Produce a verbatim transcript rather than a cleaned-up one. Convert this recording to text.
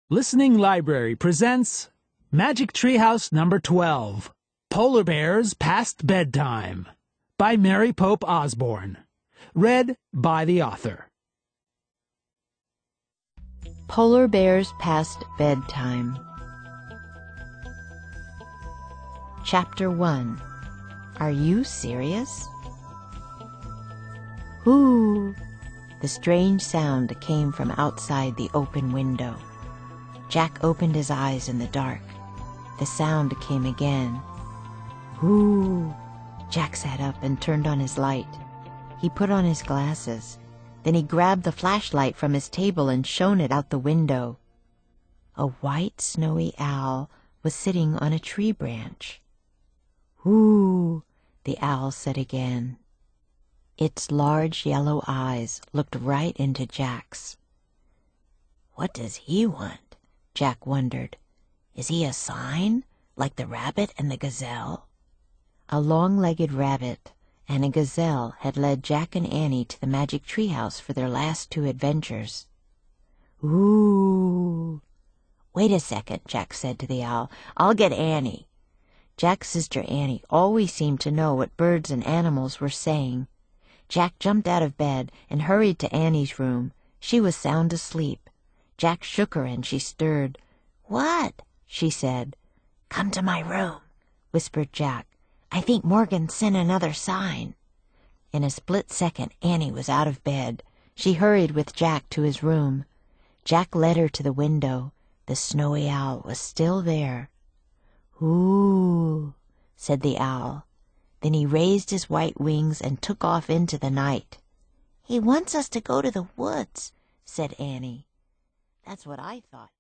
Listening Library presents Magic Treehouse number twelve, Polar Bears Past Bedtime, by Mary Pope Osborne. Read by the author. Polar Bears Past Bedtime. Chapter one. Are you serious? Whoo! The strange sound came from outside the open window. Jack opened his eyes in the dark. The sound came again. Whoo! Jack sat up and turned on his light. He put on his glasses. Then he grabbed the flashlight from his table and shone it out the window. A white, snowy owl was sitting on a tree branch. Whoo! The owl said again. Its large yellow eyes looked right into Jack's. What does he want? Jack wondered. Is he a sign, like the rabbit and the gazelle? A long-legged rabbit and a gazelle had led Jack and Annie to the magic treehouse for their last two adventures. Ooh! Wait a second, Jack said to the owl. I'll get Annie. Jack's sister Annie always seemed to know what birds and animals were saying. Jack jumped out of bed and hurried to Annie's room. She was sound asleep. Jack shook her and she stirred. What? She said. Come to my room, whispered Jack. I think Morgan sent another sign. In a split second, Annie was out of bed. She hurried with Jack to his room. Jack led her to the window. The snowy owl was still there. Ooh, said the owl. Then he raised his white wings and took off into the night. He wants us to go to the woods, said Annie. That's what I thought.